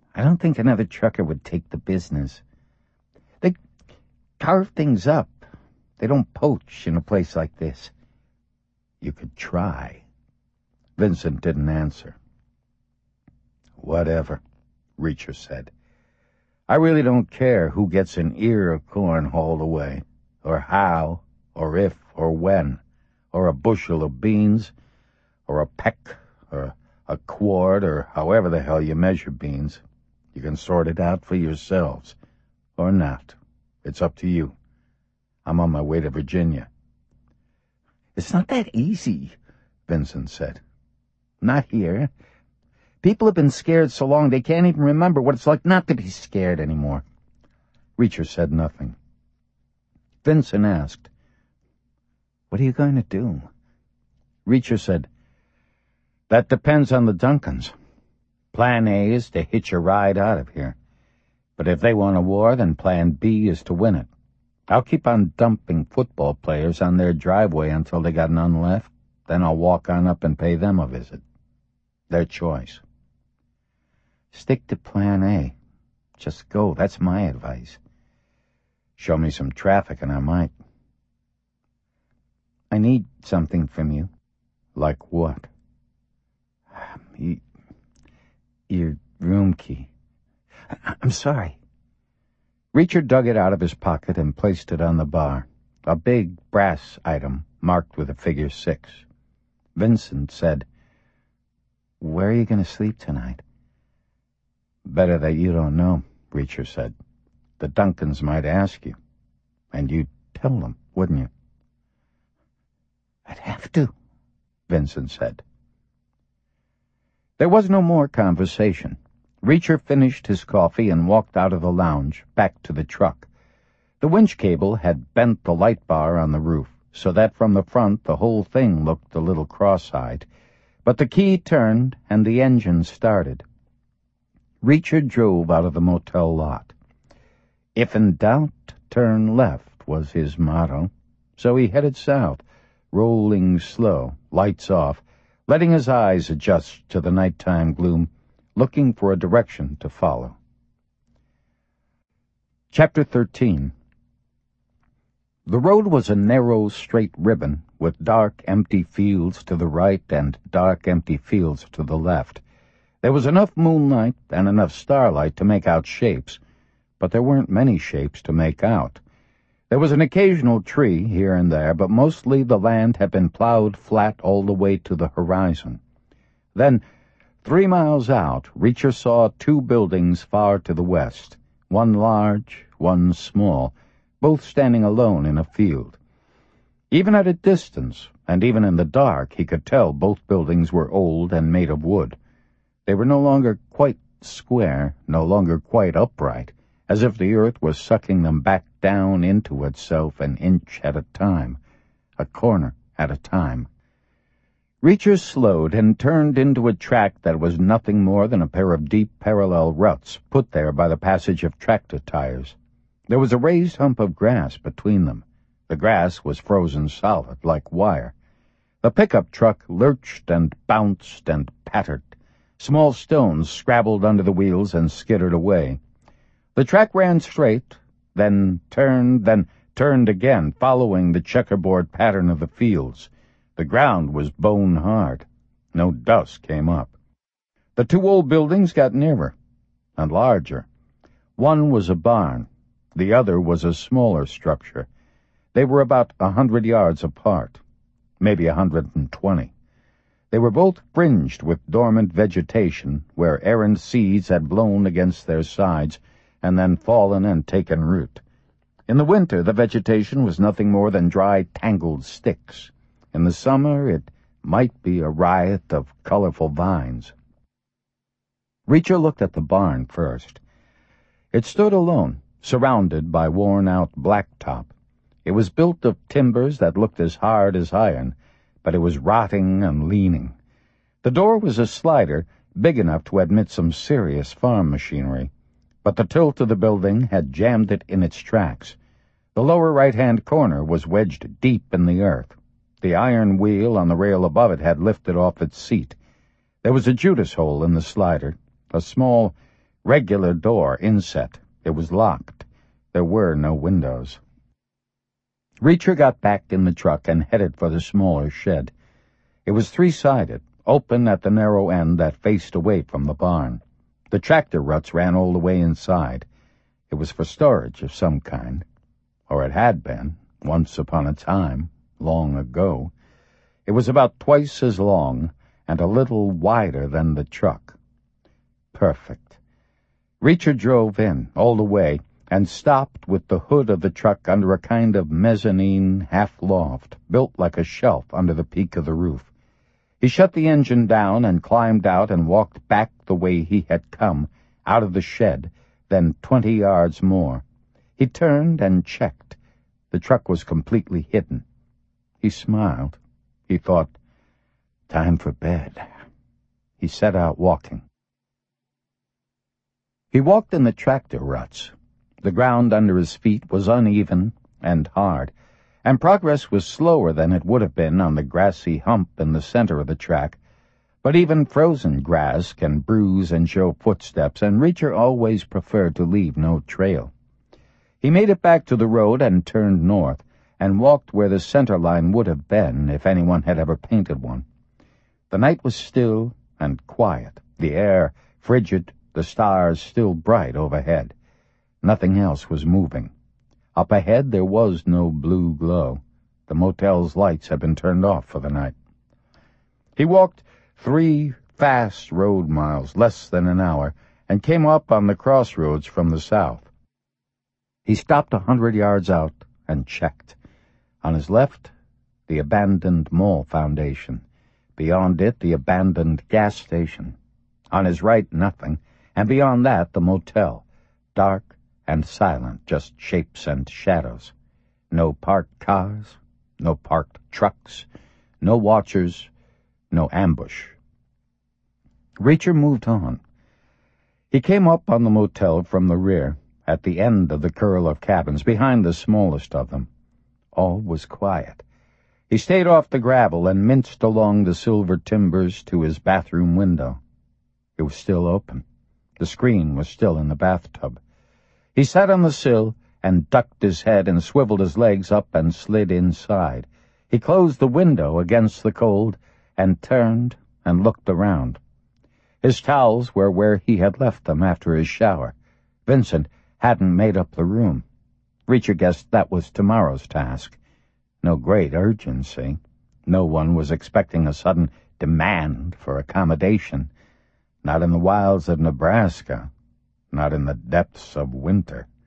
I don't think another trucker would take the business. They carve things up. They don't poach in a place like this. You could try. Vincent didn't answer. Whatever, Reacher said. I really don't care who gets an ear of corn hauled away, or how, or if, or when, or a bushel of beans, or a peck, or a quart, or however the hell you measure beans. You can sort it out for yourselves. Or not. It's up to you. I'm on my way to Virginia. It's not that easy, Vincent said. Not here. People have been scared so long they can't even remember what it's like not to be scared anymore. Reacher said nothing. Vincent asked, What are you going to do? Reacher said, That depends on the Duncans. Plan A is to hitch a ride out of here. But if they want a war, then Plan B is to win it. I'll keep on dumping football players on their driveway until they got none left. Then I'll walk on up and pay them a visit. Their choice. Stick to Plan A. Just go. That's my advice. Show me some traffic and I might. I need something from you. Like what? Your room key. I'm sorry. Reacher dug it out of his pocket and placed it on the bar. A big brass item marked with a figure 6. Vincent said, Where are you going to sleep tonight? Better that you don't know, Reacher said. The Duncans might ask you. And you'd tell them, wouldn't you? I'd have to, Vincent said. There was no more conversation. Reacher finished his coffee and walked out of the lounge, back to the truck. The winch cable had bent the light bar on the roof, so that from the front the whole thing looked a little cross-eyed. But the key turned and the engine started. Reacher drove out of the motel lot. If in doubt, turn left was his motto. So he headed south, rolling slow, lights off, letting his eyes adjust to the nighttime gloom, looking for a direction to follow. Chapter 13. The road was a narrow, straight ribbon, with dark, empty fields to the right and dark, empty fields to the left. There was enough moonlight and enough starlight to make out shapes, but there weren't many shapes to make out. There was an occasional tree here and there, but mostly the land had been plowed flat all the way to the horizon. Then, 3 miles out, Reacher saw 2 buildings far to the west, one large, one small, both standing alone in a field. Even at a distance, and even in the dark, he could tell both buildings were old and made of wood. They were no longer quite square, no longer quite upright, as if the earth was sucking them back down into itself an inch at a time, a corner at a time. Reacher slowed and turned into a track that was nothing more than a pair of deep parallel ruts put there by the passage of tractor tires. There was a raised hump of grass between them. The grass was frozen solid, like wire. The pickup truck lurched and bounced and pattered. Small stones scrabbled under the wheels and skittered away. The track ran straight, then turned again, following the checkerboard pattern of the fields. The ground was bone hard. No dust came up. The 2 old buildings got nearer and larger. One was a barn. The other was a smaller structure. They were about 100 yards apart, maybe 120. They were both fringed with dormant vegetation, where errant seeds had blown against their sides and then fallen and taken root. In the winter, the vegetation was nothing more than dry, tangled sticks. In the summer, it might be a riot of colorful vines. Reacher looked at the barn first. It stood alone, surrounded by worn-out blacktop. It was built of timbers that looked as hard as iron, but it was rotting and leaning. The door was a slider, big enough to admit some serious farm machinery, but the tilt of the building had jammed it in its tracks. The lower right-hand corner was wedged deep in the earth. The iron wheel on the rail above it had lifted off its seat. There was a Judas hole in the slider, a small, Regular door, inset. It was locked. There were no windows. Reacher got back in the truck and headed for the smaller shed. It was three-sided, open at the narrow end that faced away from the barn. The tractor ruts ran all the way inside. It was for storage of some kind. Or it had been, once upon a time, long ago. It was about twice as long and a little wider than the truck. Perfect. Reacher drove in, all the way, and stopped with the hood of the truck under a kind of mezzanine half-loft, built like a shelf under the peak of the roof. He shut the engine down and climbed out and walked back the way he had come, out of the shed, then 20 yards more. He turned and checked. The truck was completely hidden. He smiled. He thought, time for bed. He set out walking. He walked in the tractor ruts. The ground under his feet was uneven and hard, and progress was slower than it would have been on the grassy hump in the center of the track. But even frozen grass can bruise and show footsteps, and Reacher always preferred to leave no trail. He made it back to the road and turned north, and walked where the center line would have been if anyone had ever painted one. The night was still and quiet, the air frigid, the stars still bright overhead. Nothing else was moving. Up ahead there was no blue glow. The motel's lights had been turned off for the night. He walked 3 fast road miles, less than an hour, and came up on the crossroads from the south. He stopped 100 yards out and checked. On his left, the abandoned mall foundation. Beyond it, the abandoned gas station. On his right, nothing, and beyond that, the motel, dark and silent, just shapes and shadows. No parked cars, no parked trucks, no watchers, no ambush. Reacher moved on. He came up on the motel from the rear, at the end of the curl of cabins, behind the smallest of them. All was quiet. He stayed off the gravel and minced along the silver timbers to his bathroom window. It was still open. The screen was still in the bathtub. He sat on the sill and ducked his head and swiveled his legs up and slid inside. He closed the window against the cold and turned and looked around. His towels were where he had left them after his shower. Vincent hadn't made up the room. Reacher guessed that was tomorrow's task. No great urgency. No one was expecting a sudden demand for accommodation. Not in the wilds of Nebraska. Not in the depths of winter.